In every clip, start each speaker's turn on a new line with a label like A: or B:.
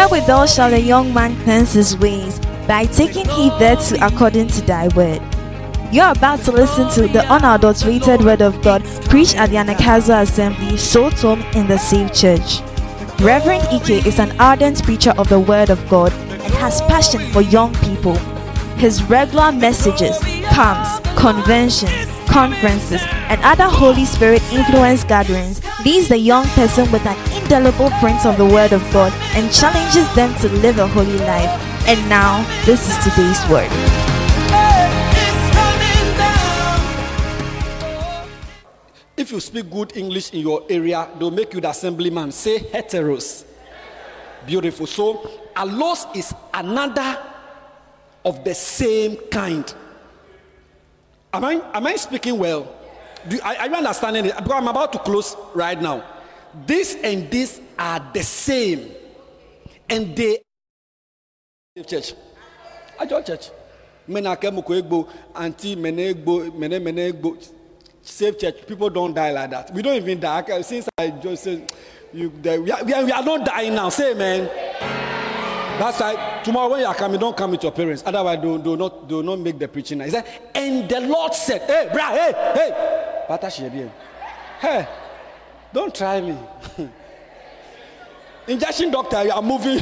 A: Wherewithal shall a young man cleanse his ways? By taking heed thereto according to thy word. You're about to listen to the unadulterated word of God preached at the Anagkazo Assembly, Salt Home in the Safe Church. Reverend Ike is an ardent preacher of the word of God and has passion for young people. His regular messages, camps, conventions, conferences, and other Holy Spirit influence gatherings leaves the young person with an indelible print of the word of God and challenges them to live a holy life. And now, this is today's word.
B: If you speak good English in your area, they'll make you the assemblyman. Say heteros. Beautiful. So, allos is another of the same kind. Am I speaking well? Are you understanding it? Because I'm about to close right now. This and this are the same. And they church. Ajo church. Menake mukwegbo, anti menegbo. Save church. People don't die like that. We don't even die. Since I just said we are not dying now. Say amen. That's why tomorrow when you are coming, don't come with your parents. Otherwise, do not make the preaching. He said, and the Lord said, hey, hey, don't try me. Injection doctor, you are moving.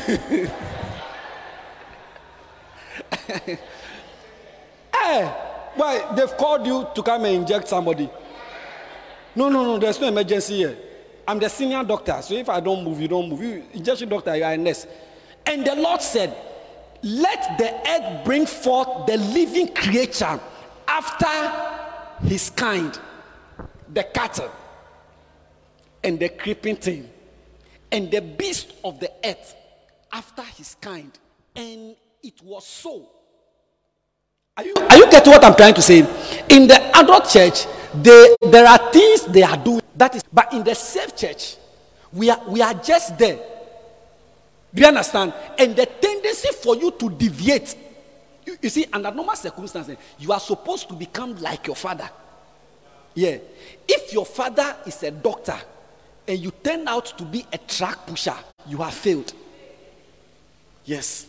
B: Hey, why they've called you to come and inject somebody? No, there's no emergency here. I'm the senior doctor, so if I don't move, you don't move. You, injection doctor, you are a nurse. And the Lord said, let the earth bring forth the living creature after his kind, the cattle and the creeping thing, and the beast of the earth after his kind. And it was so. Are you getting what I'm trying to say? In the adult church, there are things they are doing. That is, but in the safe church, we are just there. Do you understand? And the tendency for you to deviate, you see, under normal circumstances, you are supposed to become like your father. Yeah. If your father is a doctor and you turn out to be a track pusher, you have failed. Yes.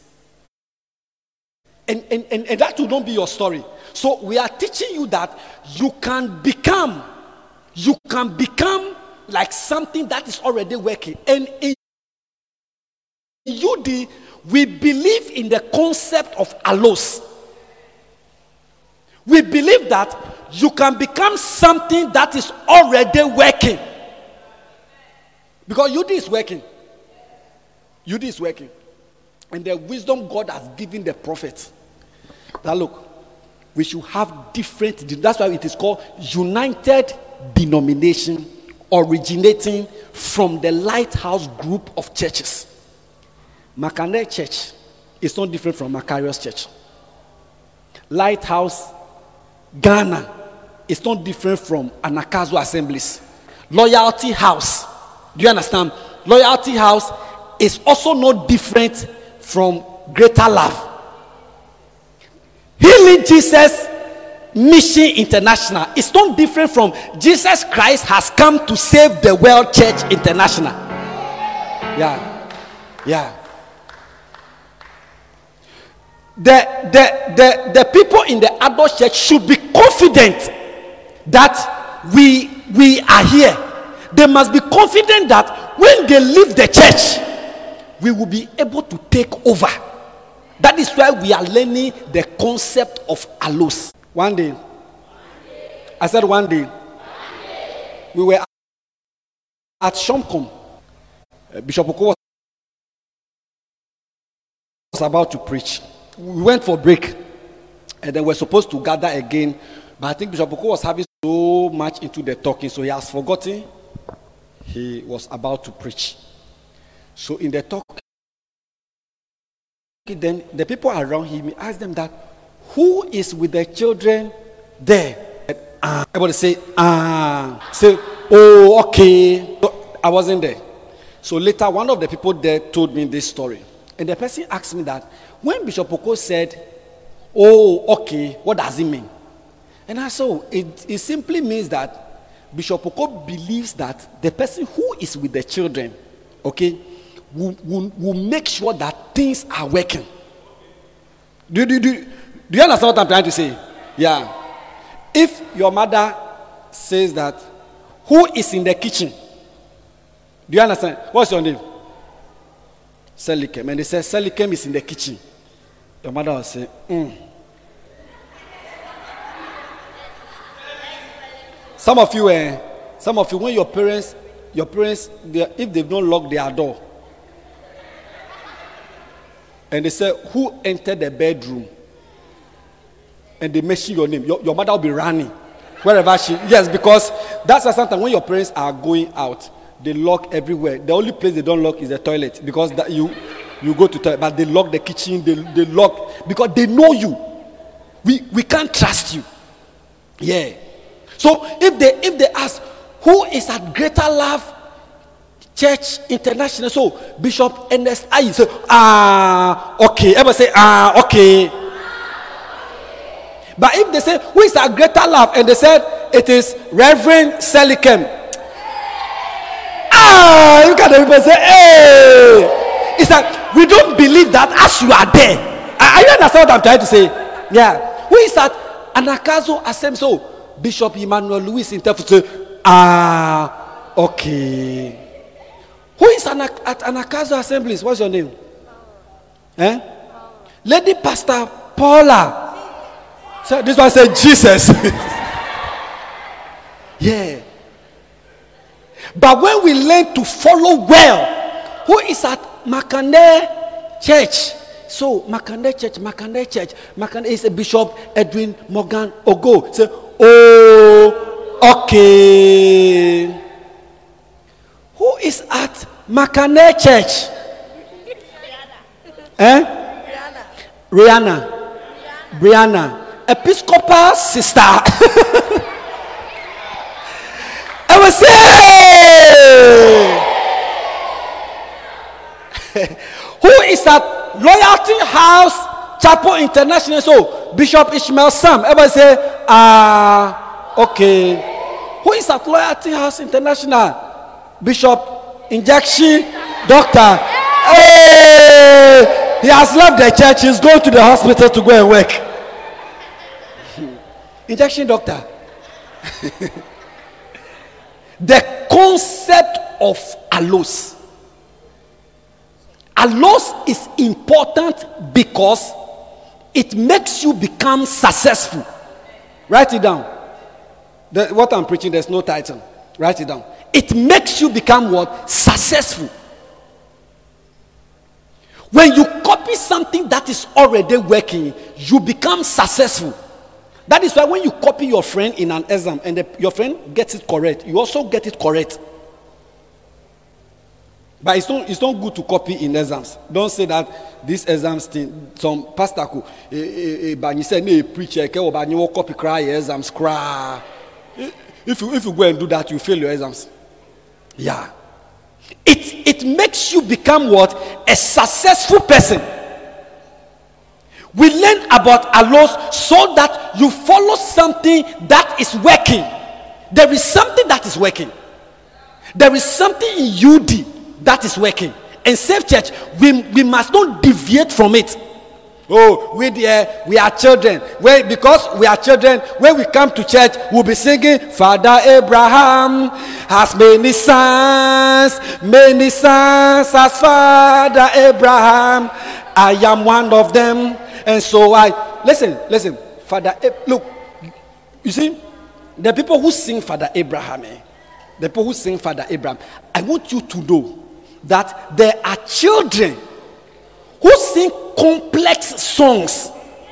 B: And that will not be your story. So we are teaching you that you can become like something that is already working. And in UD, we believe in the concept of allos. We believe that you can become something that is already working. Because UD is working. UD is working. And the wisdom God has given the prophets. That look, we should have different, that's why it is called United Denomination, originating from the Lighthouse group of churches. Makane Church is not different from Macarius Church. Lighthouse Ghana is not different from Anagkazo Assemblies. Loyalty House, do you understand? Loyalty House is also not different from Greater Love. Healing Jesus Mission International is not different from Jesus Christ has come to save the world church international. Yeah. The people in the adult church should be confident that we are here. They must be confident that when they leave the church, we will be able to take over. That is why we are learning the concept of allos. One day, we were at Shomkom. Bishop Oko was about to preach. We went for break, and then we're supposed to gather again. But I think Bishop Oko was having so much into the talking, so he has forgotten he was about to preach. So in the talk, then the people around him asked them that, who is with the children there? Everybody say, oh, okay. So I wasn't there. So later, one of the people there told me this story. And the person asked me that, when Bishop Oko said, oh, okay, what does it mean? And I said, it simply means that Bishop Oko believes that the person who is with the children, okay, will make sure that things are working. Do you understand what I'm trying to say? Yeah. If your mother says that, who is in the kitchen? Do you understand? What's your name? Selikem. And they say Selikem is in the kitchen. Your mother will say, Some of you, when your parents, if they've not locked their door, and they say, who entered the bedroom? And they mention your name, your mother will be running wherever yes, because that's sometimes when your parents are going out, they lock everywhere. The only place they don't lock is the toilet, because that you go to toilet, but they lock the kitchen, they lock, because they know you. We can't trust you. Yeah. So if they ask, who is at Greater Love Church International? So Bishop Ernest I say, okay. Ever say, okay. But if they say, who is at Greater Love? And they said, it is Reverend Selikem. You can even say, hey. It's like, we don't believe that as you are there. Are you understand what I'm trying to say? Yeah. Who is at Anakazo Assembly? So Bishop Emmanuel Louis Interfu say, okay. Who is at Anakazo Assemblies? What's your name? Lady Pastor Paula. So this one said Jesus. Yeah. But when we learn to follow well, who is at Makande Church? So Makande Church is a Bishop Edwin Morgan Ogo. Say, okay. Who is at Makande Church? Brianna. Episcopal sister. I will say, who is at Loyalty House Chapel International? So Bishop Ishmael Sam. I will say, okay. Who is at Loyalty House International? Bishop Injection Doctor. Hey, he has left the church. He's going to the hospital to go and work. Injection Doctor. The concept of allos. Allos is important because it makes you become successful. Write it down. What I'm preaching, there's no title. Write it down. It makes you become what? Successful. When you copy something that is already working, you become successful. That is why when you copy your friend in an exam and your friend gets it correct, you also get it correct. But it's not good to copy in exams. Don't say that this exams thing, some pastor could, but you say, no, preacher, but you copy cry exams, cry. If you go and do that, you fail your exams. Yeah. It makes you become what? A successful person. We learn about allos so that you follow something that is working. There is something that is working. There is something in UD that is working. And Safe Church, we must not deviate from it. Oh, we are children. Because we are children, when we come to church, we'll be singing, Father Abraham has many sons as Father Abraham. I am one of them. And so listen, Father, look, you see, the people who sing Father Abraham, I want you to know that there are children who sing complex songs.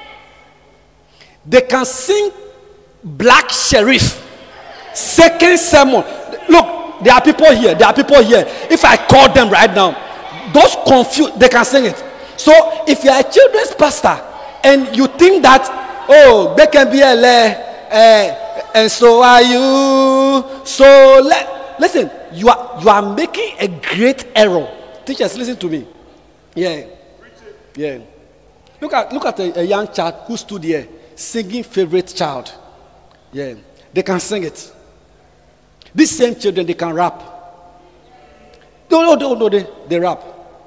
B: They can sing Black Sheriff, Second Sermon. Look, there are people here. If I call them right now, those confused, they can sing it. So if you are a children's pastor and you think that, they can be and so are you. So listen, you are making a great error. Teachers, listen to me. Yeah. Look at a young child who stood here singing Favorite Child. Yeah, they can sing it. These same children, they can rap. No, they rap.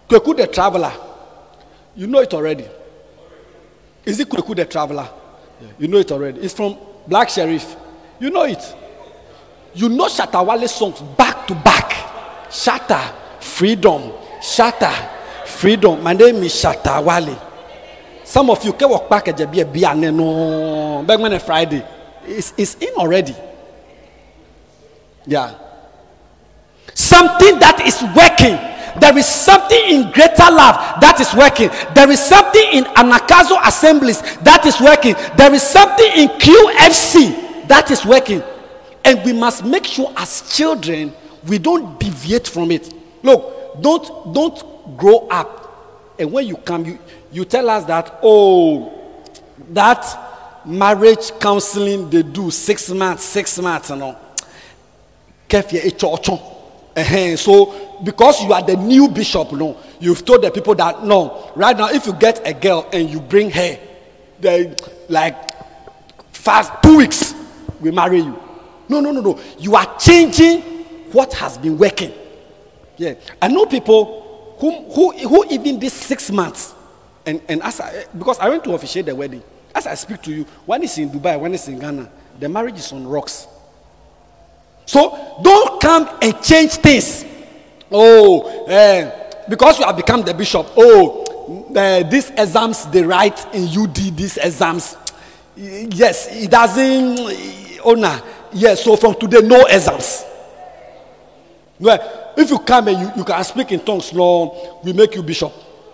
B: Kweku the Traveler. You know it already. Is it Kweku the Traveler? Yeah. You know it already. It's from Black Sheriff. You know it. You know Shatta Wale songs back to back. Shatta, Freedom. Shatta, Freedom. My name is Shatta Wale. Some of you can walk back at the no back when Friday. It's in already. Yeah. Something that is working. There is something in Greater Love that is working. There is something in Anakazo Assemblies that is working. There is something in QFC that is working. And we must make sure as children we don't deviate from it. Look, don't grow up. And when you come, you tell us that, that marriage counseling they do 6 months, you know. So because you are the new bishop, no, you've told the people that no, right now if you get a girl and you bring her, they like fast 2 weeks, we marry you. No. You are changing what has been working. Yeah, I know people who even this 6 months, and because I went to officiate the wedding. As I speak to you, one is in Dubai, one is in Ghana. The marriage is on rocks. So don't come and change things. Because you have become the bishop. These exams they write in UD. These exams, yes, it doesn't. Yes, so from today, no exams. Well, if you come and you can speak in tongues, no, we make you bishop.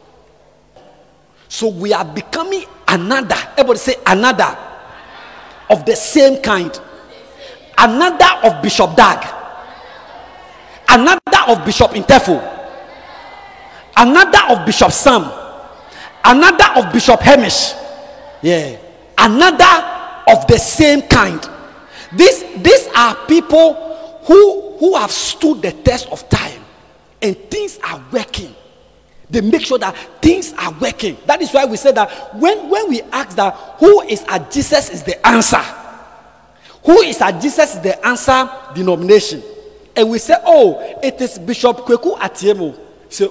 B: So we are becoming another. Everybody say another of the same kind. Another of Bishop Dag. Another of Bishop Intefo. Another of Bishop Sam. Another of Bishop Hamish. Yeah. Another of the same kind. These are people who have stood the test of time and things are working. They make sure that things are working. That is why we say that when we ask that who is at Jesus is the answer. Who is at Jesus is the answer denomination. And we say, it is Bishop Kweku Atiemo. Say,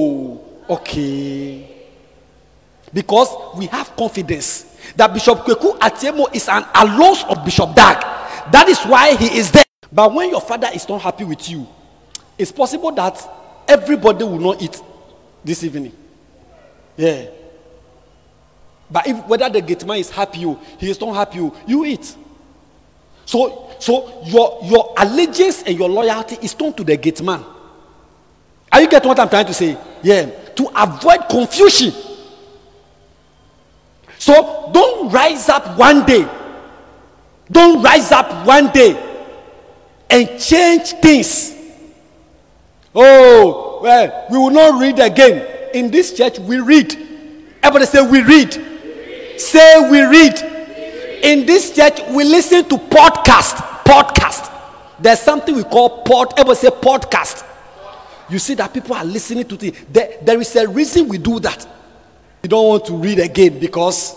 B: okay. Because we have confidence that Bishop Kweku Atiemo is an allos of Bishop Dag. That is why he is there. But when your father is not happy with you, it's possible that everybody will not eat this evening. Yeah. But whether the gate man is happy, he is not happy, you eat. So your allegiance and your loyalty is turned to the gate man. Are you getting what I'm trying to say? Yeah. To avoid confusion. So don't rise up one day. Don't rise up one day and change things. We will not read again. In this church, we read. Everybody say we read. Say we read. In this church, we listen to podcast. There's something we call everybody say podcast. You see that people are listening to things. There is a reason we do that. We don't want to read again because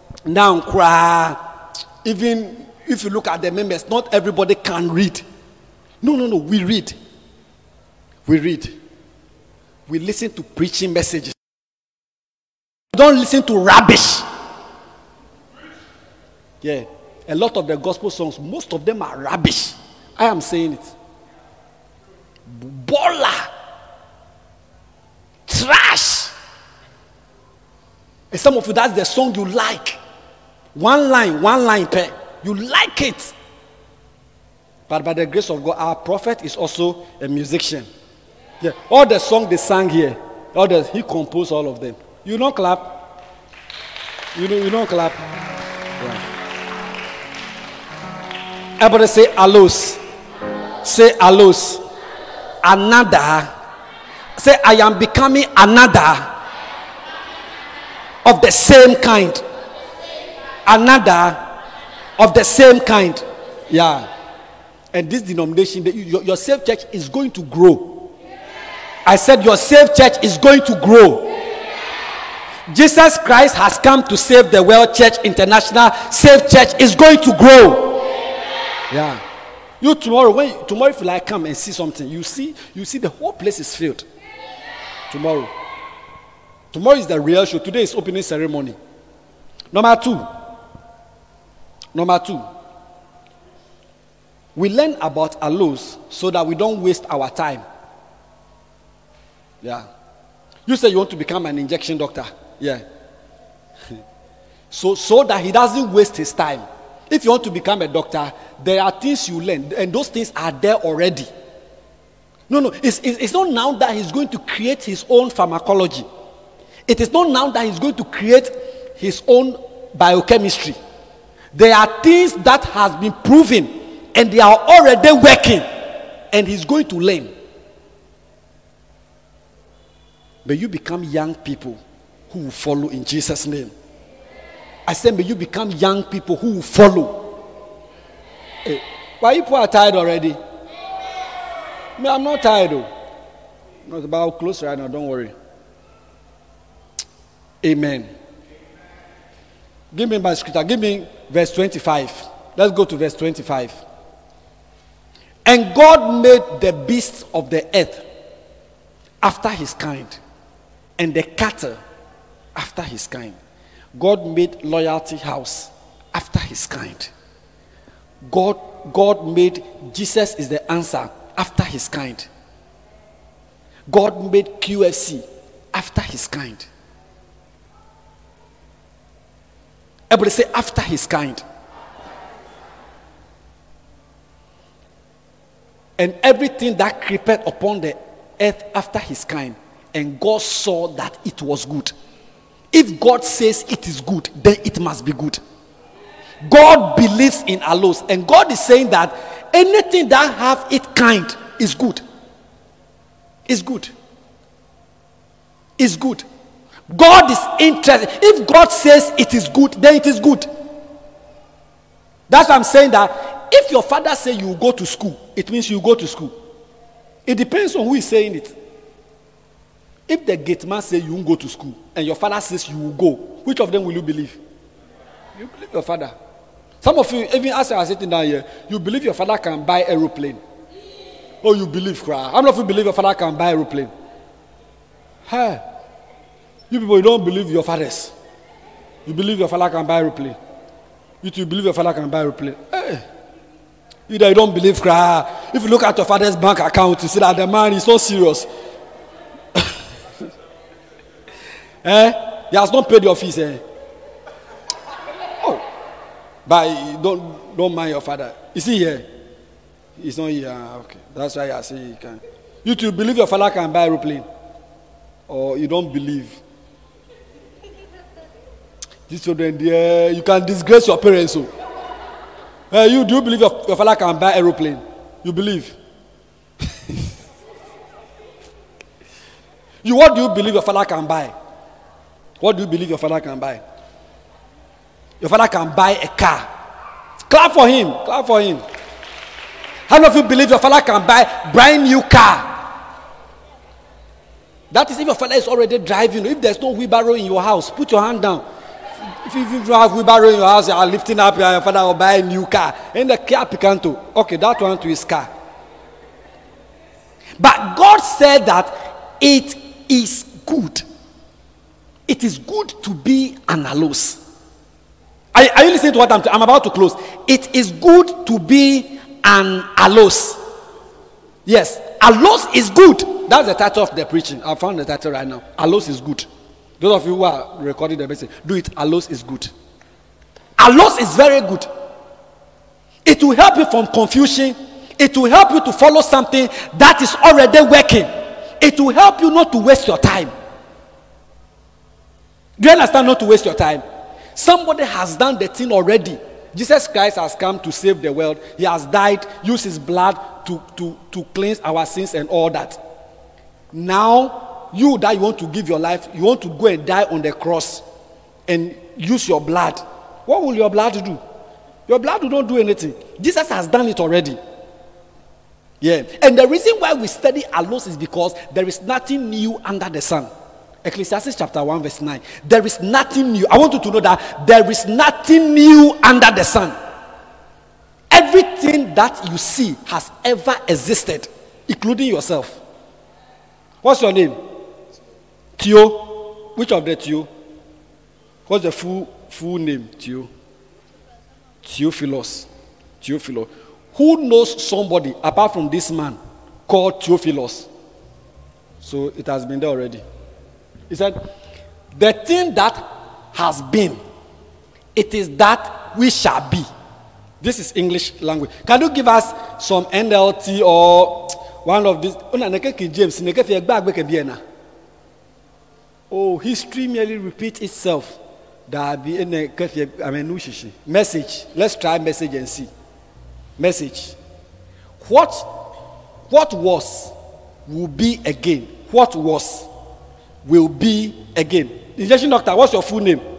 B: now, even if you look at the members, not everybody can read. No. We read. We listen to preaching messages. Don't listen to rubbish. Yeah. A lot of the gospel songs, most of them are rubbish. I am saying it. Bola. Trash. And some of you, that's the song you like. One line per. You like it. But by the grace of God, our prophet is also a musician. Yeah. All the songs they sang here, he composed all of them. You don't clap. You don't clap. Yeah. Everybody say allos. Say allos. Another. Say I am becoming another of the same kind. Another of the same kind. Yeah. And this denomination, your safe church is going to grow. I said your safe church is going to grow. Jesus Christ has come to save the world. Church International Safe Church is going to grow. Yeah. You tomorrow if you like come and see something, you see the whole place is filled. Tomorrow. Tomorrow is the real show. Today is opening ceremony. Number two. We learn about aloes so that we don't waste our time. Yeah. You say you want to become an injection doctor. Yeah. So that he doesn't waste his time. If you want to become a doctor, there are things you learn, and those things are there already. No, it's not now that he's going to create his own pharmacology. It is not now that he's going to create his own biochemistry. There are things that has been proven, and they are already working, and he's going to learn. May you become young people who will follow in Jesus' name. I said, may you become young people who will follow. Hey, why you people are tired already? Me, I'm not tired though. Not about close right now, don't worry. Amen. Give me my scripture. Give me verse 25. Let's go to verse 25. And God made the beasts of the earth after his kind, and the cattle after his kind. God made Loyalty House after his kind. God made Jesus is the answer after his kind. God made QFC after his kind. Everybody say after his kind. And everything that creepeth upon the earth after his kind. And God saw that it was good. If God says it is good, then it must be good. God believes in aloes, and God is saying that anything that have its kind is good. Is good. Is good. God is interested. If God says it is good, then it is good. That's why I'm saying that if your father says you will go to school, it means you go to school. It depends on who is saying it. If the gate man says you won't go to school, and your father says you will go, which of them will you believe? You believe your father. Some of you, even as you are sitting down here, you believe your father can buy aeroplane. Oh, you believe, how many of you believe your father can buy aeroplane? Hey, you people, you don't believe your fathers. You believe your father can buy aeroplane. You two believe your father can buy aeroplane. Hey, you don't believe, if you look at your father's bank account, you see that the man is so serious. He has not paid your fees. Oh, but don't mind your father. Is he here? He's not here. Okay, that's why I say he can. You two believe your father can buy aeroplane, or you don't believe? These children, there, you can disgrace your parents. So, you do believe your father can buy aeroplane? You believe? What do you believe your father can buy? What do you believe your father can buy? Your father can buy a car. Clap for him. Clap for him. How many of you believe your father can buy a brand new car? That is if your father is already driving. If there's no wheelbarrow in your house, put your hand down. If you don't have wheelbarrow in your house, you are lifting up, your father will buy a new car. And the car picanto. Okay, that one to his car. But God said that it is good. It is good to be an aloes. Are you listening to what I'm about to close? It is good to be an aloes. Yes, aloes is good. That's the title of the preaching. I found the title right now. Aloes is good. Those of you who are recording the message, do it. Aloes is good. Aloes is very good. It will help you from confusion. It will help you to follow something that is already working. It will help you not to waste your time. Do you understand? Not to waste your time. Somebody has done the thing already. Jesus Christ has come to save the world. He has died, used his blood to cleanse our sins and all that. Now, you that you want to give your life, you want to go and die on the cross and use your blood. What will your blood do? Your blood will not do anything. Jesus has done it already. Yeah. And the reason why we study aloes is because there is nothing new under the sun. Ecclesiastes chapter 1 verse 9. There is nothing new. I want you to know that there is nothing new under the sun. Everything that you see has ever existed, including yourself. What's your name? Theo. Which of the two? What's the full name? Theophilus. Who knows somebody apart from this man called Theophilus? So it has been there already. He said, the thing that has been, it is that we shall be. This is English language. Can you give us some NLT or one of these? James. Oh, history merely repeats itself. Message. Let's try message and see. Message. What was will be again. What was will be again. Injection doctor, what's your full name?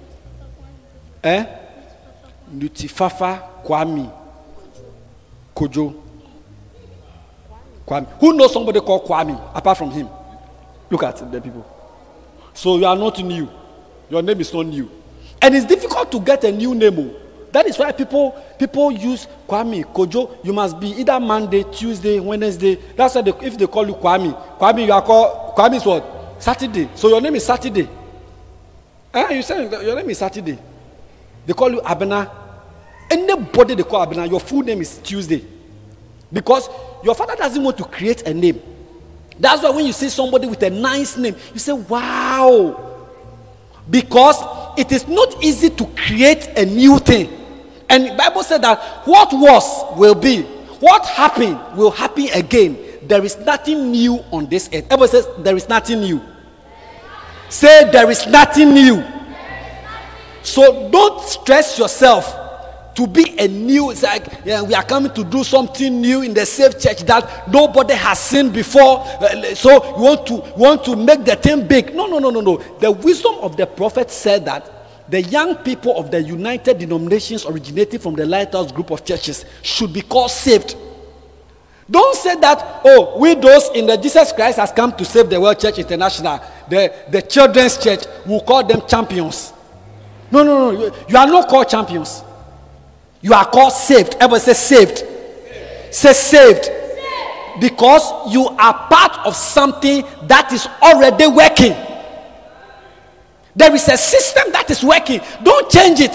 B: Nutifafa Kwame Kojo. Kwame. Who knows somebody called Kwame apart from him? Look at the people. So you are not new. Your name is not new. And it's difficult to get a new name. That is why people use Kwame, Kojo. You must be either Monday, Tuesday, Wednesday. That's why if they call you Kwame, you are called, Kwame is what? Saturday. So your name is Saturday. You say your name is Saturday. They call you Abena. Anybody they call Abena, your full name is Tuesday. Because your father doesn't want to create a name. That's why when you see somebody with a nice name, you say, wow. Because it is not easy to create a new thing. And the Bible said that what was will be. What happened will happen again. There is nothing new on this earth. Everybody says there is nothing new. Say there is nothing new. So don't stress yourself to be a new. It's like we are coming to do something new in the safe church that nobody has seen before. So you want to make the thing big. No. The wisdom of the prophet said that the young people of the United Denominations originating from the Lighthouse group of churches should be called saved. Don't say that, we those in the Jesus Christ has come to save the world church international, the children's church, will call them champions. No. You are not called champions. You are called saved. Everybody say saved. Say saved. Because you are part of something that is already working. There is a system that is working. Don't change it.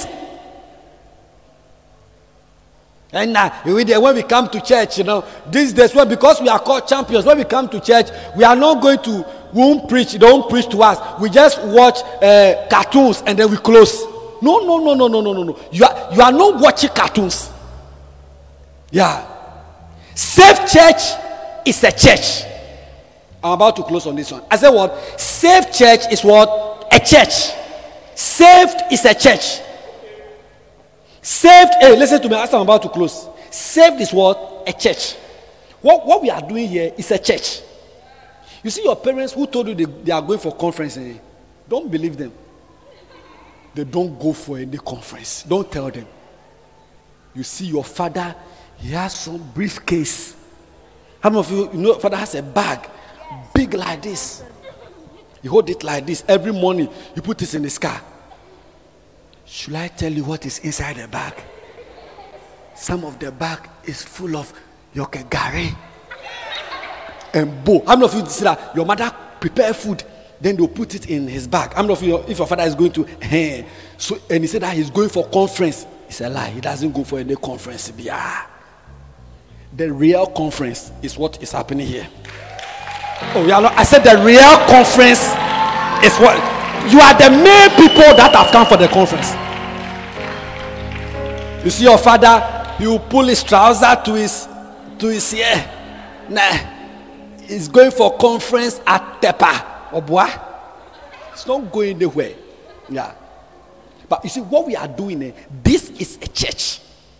B: And when we come to church, these days, because we are called champions, when we come to church, we are not going to, we won't preach, they don't preach to us. We just watch cartoons and then we close. No. You are not watching cartoons. Yeah. Safe church is a church. I'm about to close on this one. I said what? Safe church is what? A church. Saved is a church. Saved, listen to me as I'm about to close. Saved is what? A church. What we are doing here is a church. You see your parents who told you they are going for conference, don't believe them. They don't go for any conference. Don't tell them. You see your father, he has some briefcase. How many of you know your father has a bag big like this? You hold it like this every morning. You put this in his car. Should I tell you what is inside the bag? Some of the bag is full of yokegari and bo. How many of you see that your mother prepare food, then they'll put it in his bag? How many of you, if your father is going to, so and he said that he's going for conference, it's a lie. He doesn't go for any conference. The real conference is what is happening here. I said the real conference is what you are, the main people that have come for the conference. You see your father, he will pull his trouser to his ear. He's going for conference at Tepa or Bois. It's not going anywhere. Yeah. But you see what we are doing, this is a church.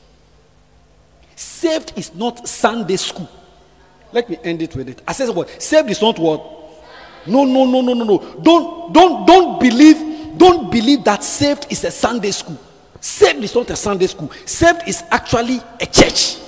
B: Saved is not Sunday school. Let me end it with it. I said what? Saved is not what? No. Don't believe that saved is a Sunday school. Saved is not a Sunday school. Saved is actually a church.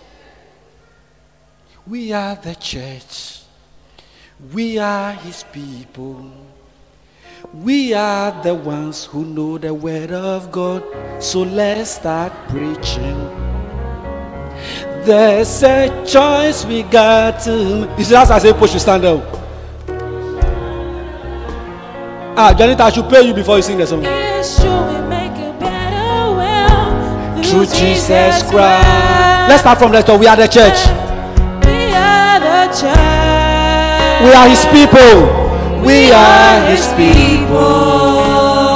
B: We are the church. We are his people. We are the ones who know the word of God. So let's start preaching. There's a choice we got to. You see, that's as a push to stand up. Janita, I should pay you before you sing the song.
C: It's true, we make a better world
B: Through Jesus Christ. Let's start from the top. We are the church.
C: We are the church.
B: We are his people.
C: We are his people.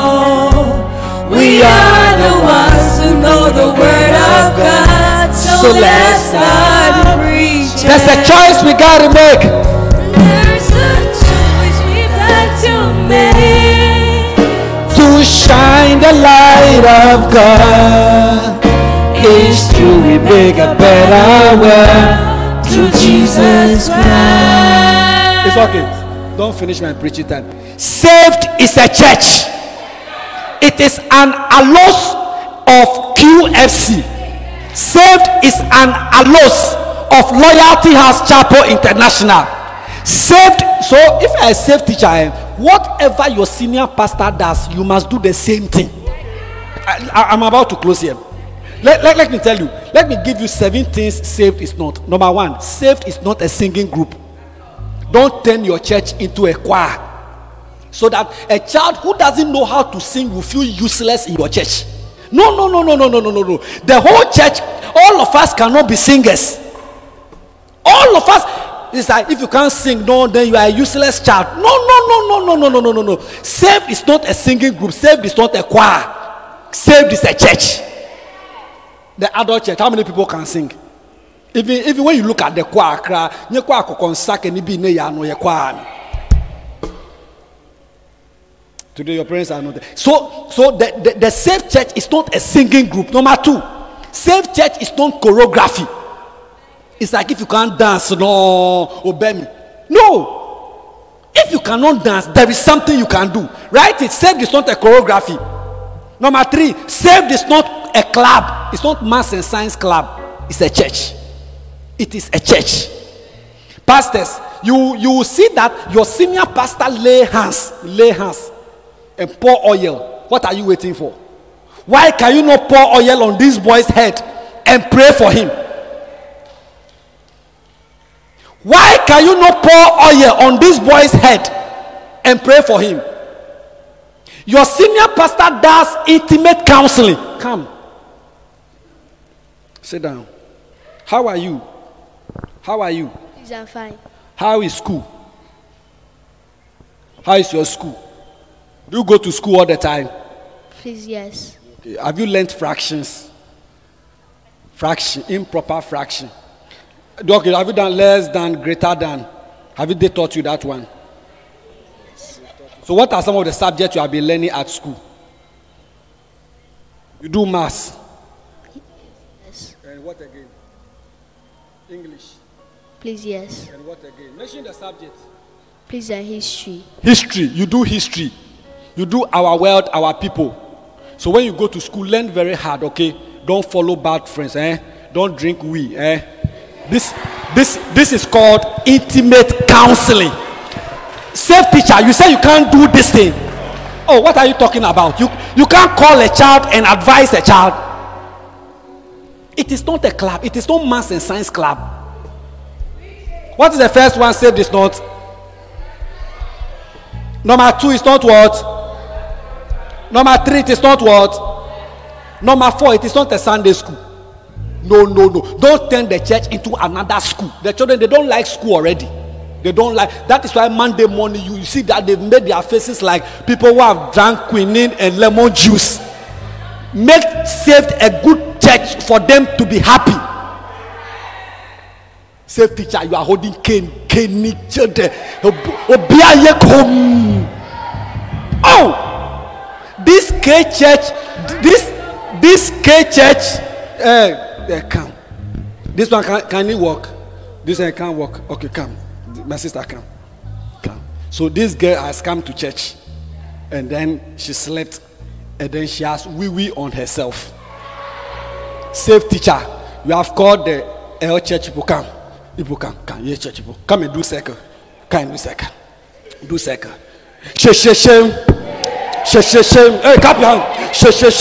C: We are the ones who know the word of God. So let's start preaching.
B: There's a choice we gotta make.
C: There's a choice we've got to make.
B: To shine the light of God. It's true, we make a better world
C: Through Jesus Christ.
B: It's okay. Don't finish my preaching time. Saved is a church. It is an allos of QFC. Saved is an allos of Loyalty House Chapel International. Saved. So if I save teacher, whatever your senior pastor does, you must do the same thing. I'm about to close here. Let me tell you. Let me give you 7 things saved is not. Number 1, saved is not a singing group. Don't turn your church into a choir, so that a child who doesn't know how to sing will feel useless in your church. No. The whole church, all of us cannot be singers. All of us. It's like if you can't sing, no, then you are a useless child. No. Saved is not a singing group. Saved is not a choir. Saved is a church. The adult church, how many people can sing? Even when you look at the choir, today your parents are not there. So the saved church is not a singing group. Number 2, saved church is not choreography. It's like if you can't dance, no, obey me. No. If you cannot dance, there is something you can do. Right? It's saved is not a choreography. Number 3, saved is not a club. It's not maths and science club. It's a church. It is a church. Pastors, you will see that your senior pastor lay hands and pour oil. What are you waiting for? Why can you not pour oil on this boy's head and pray for him? Why can you not pour oil on this boy's head and pray for him? Your senior pastor does intimate counseling. Come. Sit down. How are you? How are you?
D: I'm fine.
B: How is school? How is your school? Do you go to school all the time?
D: Please, yes.
B: Okay. Have you learned fractions? Fraction, improper fraction. Okay, have you done less than, greater than? Have they taught you that one? So what are some of the subjects you have been learning at school? You do maths.
D: Yes.
B: And what again? English.
D: Please, yes.
B: And what again? Mention the subject.
D: Please, and history.
B: History. You do history. You do our world, our people. So when you go to school, learn very hard, okay? Don't follow bad friends, Don't drink weed, This is called intimate counseling. Safe teacher, you say you can't do this thing. Oh, what are you talking about? You can't call a child and advise a child. It is not a club. It is not maths and science club. What is the first one? Saved is not. Number 2 is not what? Number 3 it is not what? Number 4 it is not a Sunday school. No. Don't turn the church into another school. The children, they don't like school already. They don't like. That is why Monday morning you see that they've made their faces like people who have drank quinine and lemon juice. Make saved a good church for them to be happy. Safe teacher, you are holding cane children. Oh, this K church, this K church, come. This one can it work? This one can't work. Okay, come. My sister, come. So this girl has come to church, and then she slept, and then she has wee on herself. Safe teacher, you have called the L church people. Come. People come. Yeah, church people. Come and do circle. Come and do circle. Do circle. Shame. Hey, clap your hand.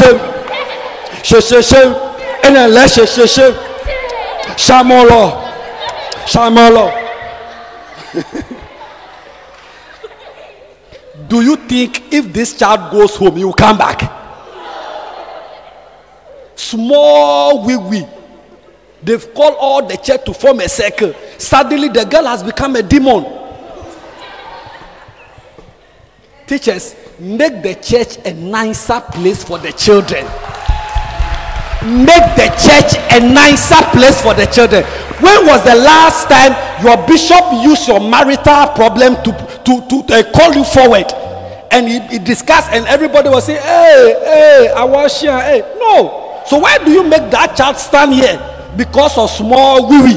B: Shame. And then let's shame. Shamolo. Do you think if this child goes home, he will come back? Small wee. They've called all the church to form a circle. Suddenly, the girl has become a demon. Teachers, make the church a nicer place for the children. Make the church a nicer place for the children. When was the last time your bishop used your marital problem to call you forward? And he discussed, and everybody was saying, hey, I was here. Hey. No. So why do you make that child stand here? Because of small wee.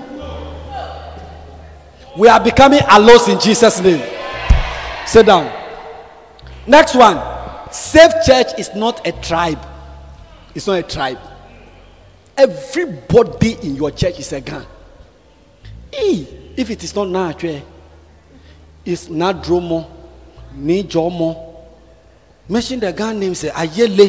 B: We are becoming allos in Jesus' name. Sit down. Next one. Safe church is not a tribe. It's not a tribe. Everybody in your church is a gang. If it is not natural, it's not Dromo, ni Jomo. Mention the gang name, say Ayele,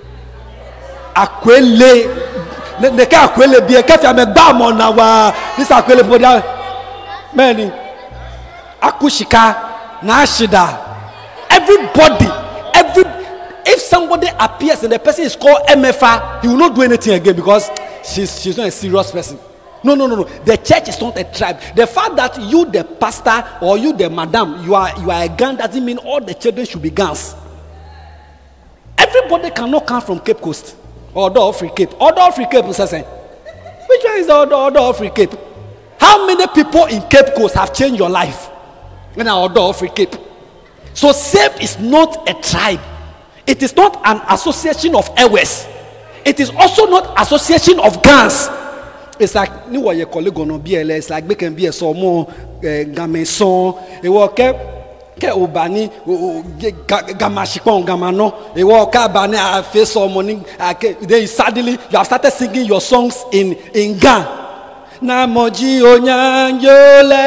B: Akwele. The car Akwele be a cafe. I'm a barman now. This Akwele Boda, many Akushika, Nashida. Everybody, if somebody appears and the person is called MFA, he will not do anything again because she's not a serious person. No. The church is not a tribe. The fact that you, the pastor, or you, the madam, you are a gang doesn't mean all the children should be gangs. Everybody cannot come from Cape Coast or Order of Free Cape. Order of Free Cape is saying, which one is the Order of Free Cape? How many people in Cape Coast have changed your life in our Order of Free Cape? So SAVE is not a tribe. It is not an association of airways. It is also not association of gangs. It's like you your colleague on BLS, it's like making be a more gameson. It will ke obani gamashikon gamano. It will bani a face or morning. Then suddenly you have started singing your songs in Gang. Namoji onyanjole.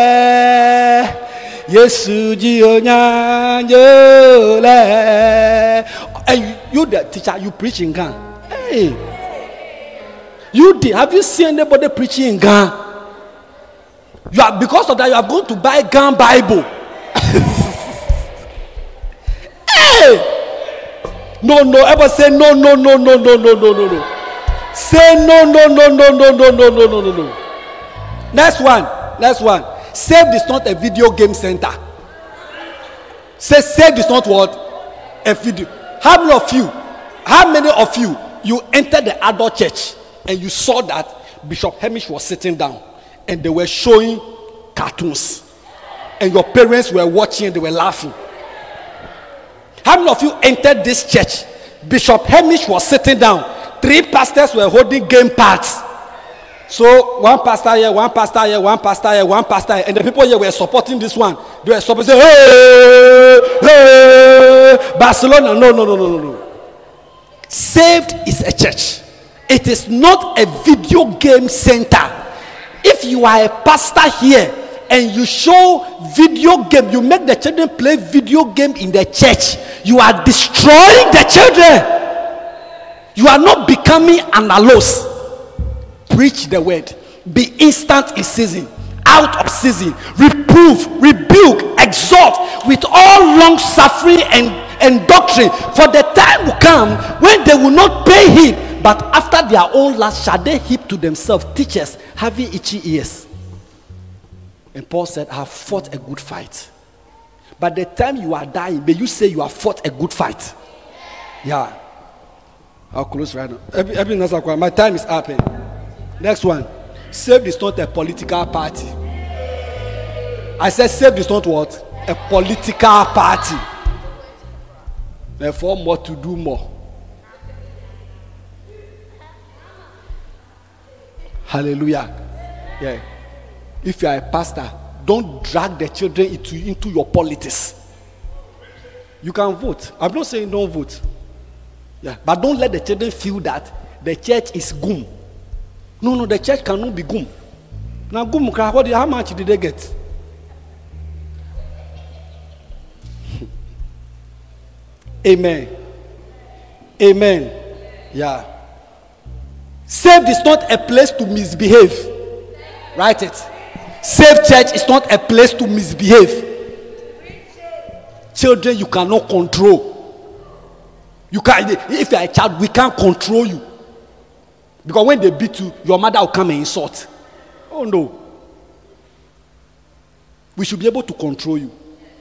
B: Yesuji onyanjole. And you the teacher, you preach in Gang. Hey. You did. Have you seen anybody preaching in Gang? You are, because of that, you are going to buy Gang Bible. Hey! No. Ever say no. Say no. Next one. SAVE is not a video game center. Say SAVE is not what? A video. How many of you entered the adult church and you saw that Bishop Hamish was sitting down and they were showing cartoons and your parents were watching and they were laughing? How many of you entered this church? Bishop Hamish was sitting down. 3 pastors were holding game pads. So one pastor here, and the people here were supporting this one. They were supporting, hey, Barcelona. No. SAVED is a church. It is not a video game center. If you are a pastor here and you show video game, you make the children play video game in the church, you are destroying the children. You are not becoming an allos. Preach the word. Be instant in season, out of season. Reprove, rebuke, exhort with all long suffering and doctrine. For the time will come when they will not pay heed, but after their own lust shall they heap to themselves teachers having itchy ears. And Paul said, I have fought a good fight. By the time you are dying, may you say you have fought a good fight. Yeah. I'll close right now. My time is up. Next one. SAVED is not a political party. I said SAVED is not what? A political party. Therefore, more to do more. Hallelujah. Yeah. If you are a pastor, don't drag the children into your politics. You can vote. I'm not saying don't vote. Yeah. But don't let the children feel that the church is gum. No, the church cannot be gum. Now, gum, how much did they get? Amen. Yeah. SAVED is not a place to misbehave. Write it. SAVED church is not a place to misbehave. children you cannot control. You can, if you are a child, we can't control you. Because when they beat you, your mother will come and insult. Oh no. We should be able to control you.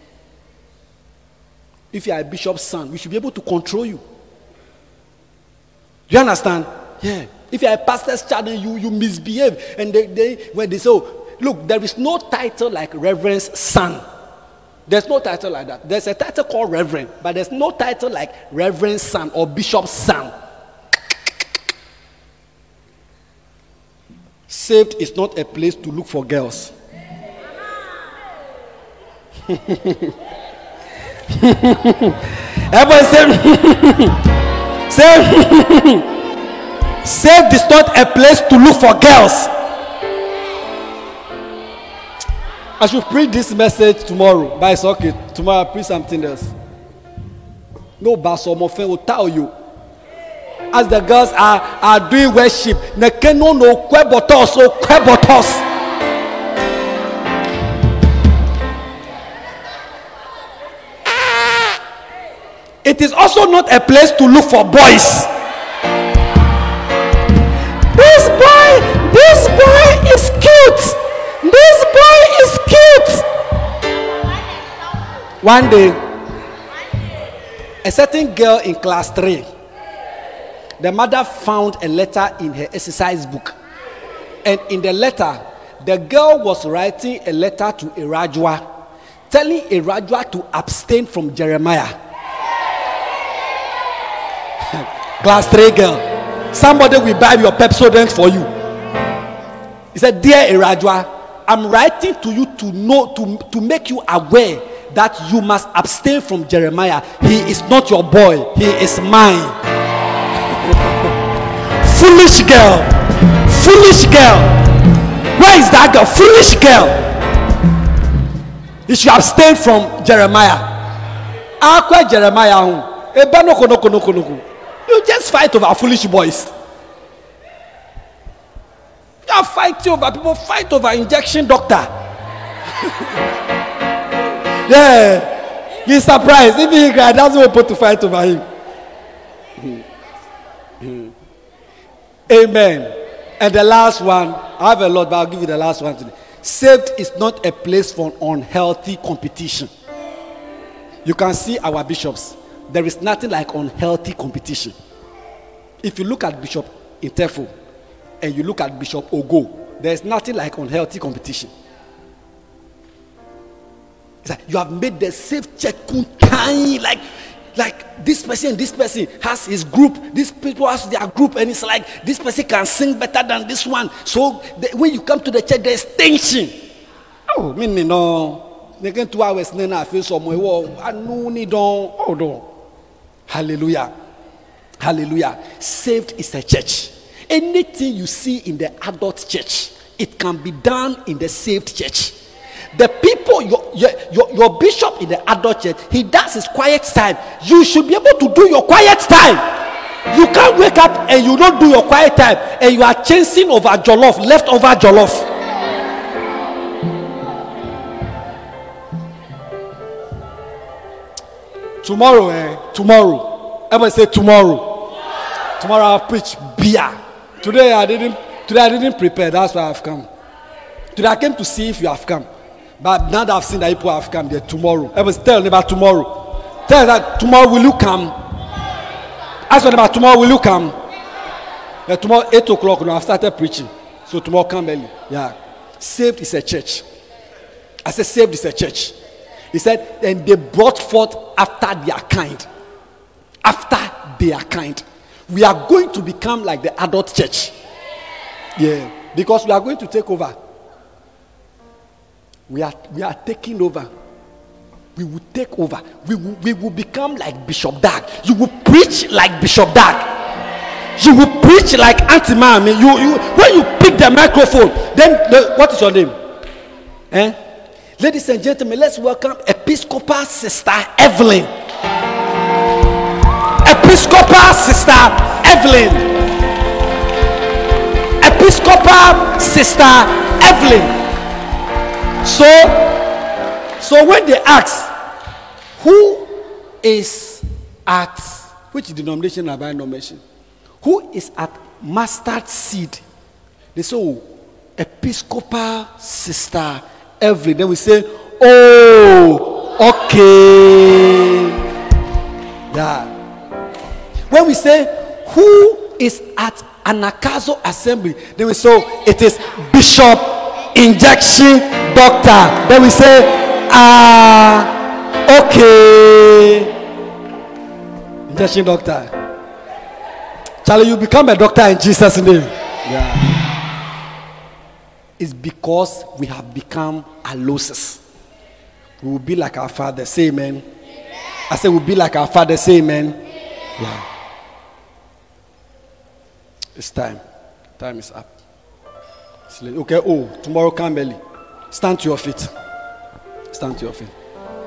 B: If you are a bishop's son, we should be able to control you. Do you understand? Yeah. If you are a pastor's child and you misbehave, and when they say, oh, look, there is no title like Reverend's son. There's no title like that. There's a title called Reverend, but there's no title like Reverend's son or Bishop's son. Saved is not a place to look for girls. Everybody say, saved is not a place to look for girls. I should preach this message tomorrow, but it's okay. Tomorrow I'll preach something else. No, Basomofen will tell you. As the girls are doing worship, no kwebotos. It is also not a place to look for boys. This boy is cute. This boy is cute. One day, a certain girl in class 3, the mother found a letter in her exercise book. And in the letter, the girl was writing a letter to Erajua, telling Erajua to abstain from Jeremiah. Class 3 girl. Somebody will buy your Pepsodent for you. He said, dear Erajua, I'm writing to you to make you aware that you must abstain from Jeremiah. He is not your boy. He is mine. Foolish girl. Foolish girl. Where is that girl? Foolish girl. You should abstain from Jeremiah. Akwa Jeremiah. You just fight over foolish boys. You are fighting over people, fight over injection doctor. Yeah. He's surprised. If he doesn't want people to fight over him. Amen. And the last one, I have a lot, but I'll give you the last one today. Saved is not a place for unhealthy competition. You can see our bishops. There is nothing like unhealthy competition. If you look at Bishop Intefo and you look at Bishop Ogo, there is nothing like unhealthy competition. It's like you have made the safe check tiny, like this person has his group, these people has their group, and it's like this person can sing better than this one. So when you come to the church, there's tension. Oh, me no. Again 2 hours, then I feel somewhere. I know need on. Oh no. Hallelujah. Hallelujah. Saved is a church. Anything you see in the adult church, it can be done in the saved church. The people, your bishop in the adult church, he does his quiet time. You should be able to do your quiet time. You can't wake up and you don't do your quiet time and you are chasing over jollof, leftover jollof. Tomorrow. Everybody say tomorrow. Tomorrow I'll preach beer. Today I didn't prepare. That's why I've come. Today I came to see if you have come. But now that I've seen that people have come there, tomorrow. Everybody tell them about tomorrow. Tell them that tomorrow will you come? Ask them about tomorrow will you come? Yeah, tomorrow 8 o'clock now I've started preaching. So tomorrow come early. Yeah. Saved is a church. I said saved is a church. He said, and they brought forth after their kind. After their kind. We are going to become like the adult church. Yeah. Because we are going to take over. We are taking over. We will take over. We will become like Bishop Dag. You will preach like Bishop Dag. You will preach like Auntie Mami. You when you pick the microphone, then what is your name? Ladies and gentlemen, let's welcome Episcopal Sister Evelyn. Episcopal Sister Evelyn. Episcopal Sister Evelyn. So when they ask, Who is at, which denomination have I not mentioned? Who is at mustard seed? They say, oh, Episcopal sister every. Then we say, oh, okay. Yeah. When we say, who is at Anagkazo assembly? Then we say, oh, it is Bishop Injection Doctor. Then we say, okay. Injection Doctor. Charlie, you become a doctor in Jesus' name. Yeah. It's because we have become alosis. We will be like our father. Say amen. I say we'll be like our father. Say amen. Yeah. It's time. Time is up. Okay. Oh, tomorrow come early. Stand to your feet. Stand to your feet.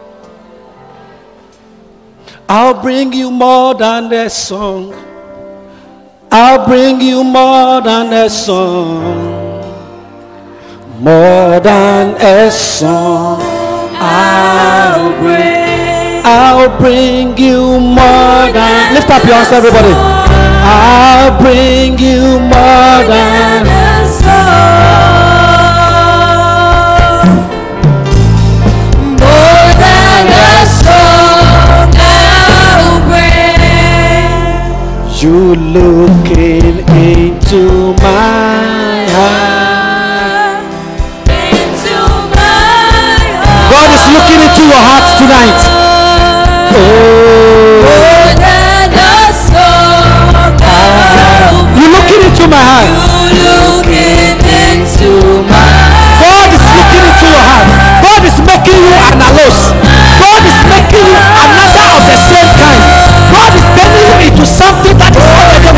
B: I'll bring you more than a song. I'll bring you more than a song. More than a song. I'll bring you more than. Lift up your hands, everybody. I'll bring you more than a song. More than a song. I'll bring you looking into my heart. Into my heart. God is looking into your heart tonight. More than a song. You're looking into my heart. God is looking into your heart. God is making you an alos. God is making you another of the same kind. God is turning you into something that is already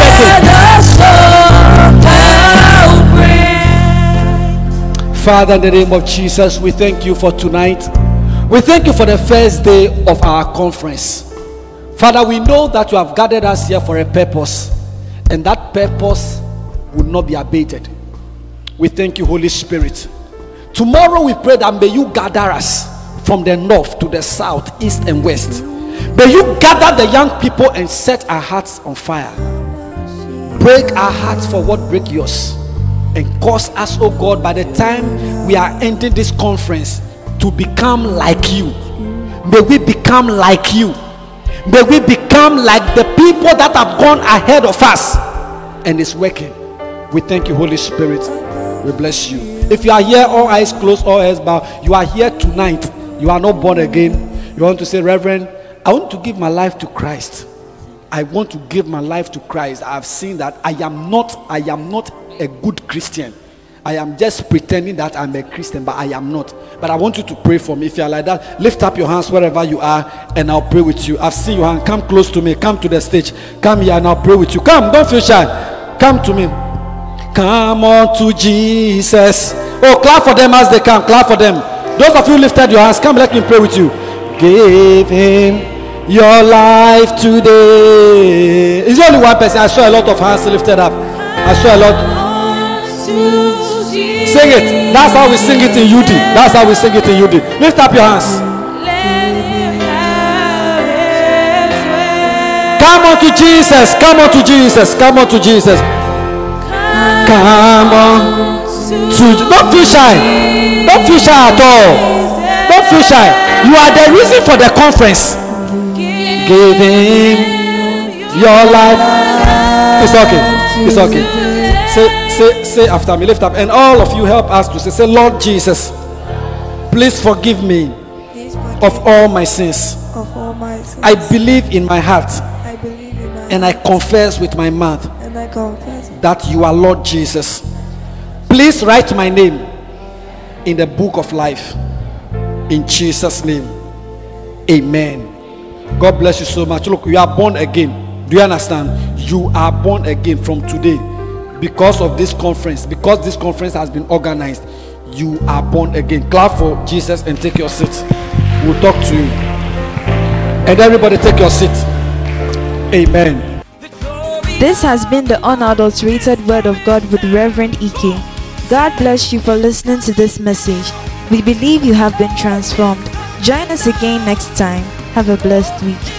B: working. Father, in the name of Jesus, we thank you for tonight. We thank you for the first day of our conference. Father, we know that you have gathered us here for a purpose, and that purpose will not be abated. We thank you, Holy Spirit. Tomorrow we pray that may you gather us from the north to the south, east and west. May you gather the young people and set our hearts on fire. Break our hearts for what break yours, and cause us, oh God, by the time we are ending this conference, to become like you. May we become like you. May we become like the people that have gone ahead of us, and it's working. We thank you, Holy Spirit. We bless you. If you are here, all eyes closed, all heads bowed, you are here tonight, you are not born again, you want to say, Reverend, I want to give my life to Christ. I want to give my life to Christ. I've seen that I am not a good Christian. I am just pretending that I'm a Christian, but I am not. But I want you to pray for me. If you are like that, lift up your hands wherever you are, and I'll pray with you. I've seen your hand. Come close to me. Come to the stage. Come here, and I'll pray with you. Come, don't feel shy. Come to me. Come on to Jesus. Oh, clap for them as they come. Clap for them. Those of you who lifted your hands, come, let me pray with you. Give him your life today. It's only one person. I saw a lot of hands lifted up. I saw a lot. Sing it. That's how we sing it in UD. That's how we sing it in UD. Lift up your hands. Come on to Jesus. Come on to Jesus. Come on to Jesus. Come on to. Don't feel shy. Don't feel shy at all. Don't feel shy. You are the reason for the conference. Give him your life. It's okay. It's okay. Say after me. Lift up. And all of you help us to say, Lord Jesus, please forgive me of all my sins. I believe in my heart. And I confess with my mouth that you are Lord Jesus. Please write my name in the book of life. In Jesus' name. Amen. God bless you so much. Look, you are born again. Do you understand? You are born again from today. Because of this conference, because this conference has been organized, you are born again. Clap for Jesus and take your seat. We'll talk to you. And everybody take your seat. Amen.
A: This has been the unadulterated Word of God with Reverend Ike. God bless you for listening to this message. We believe you have been transformed. Join us again next time. Have a blessed week.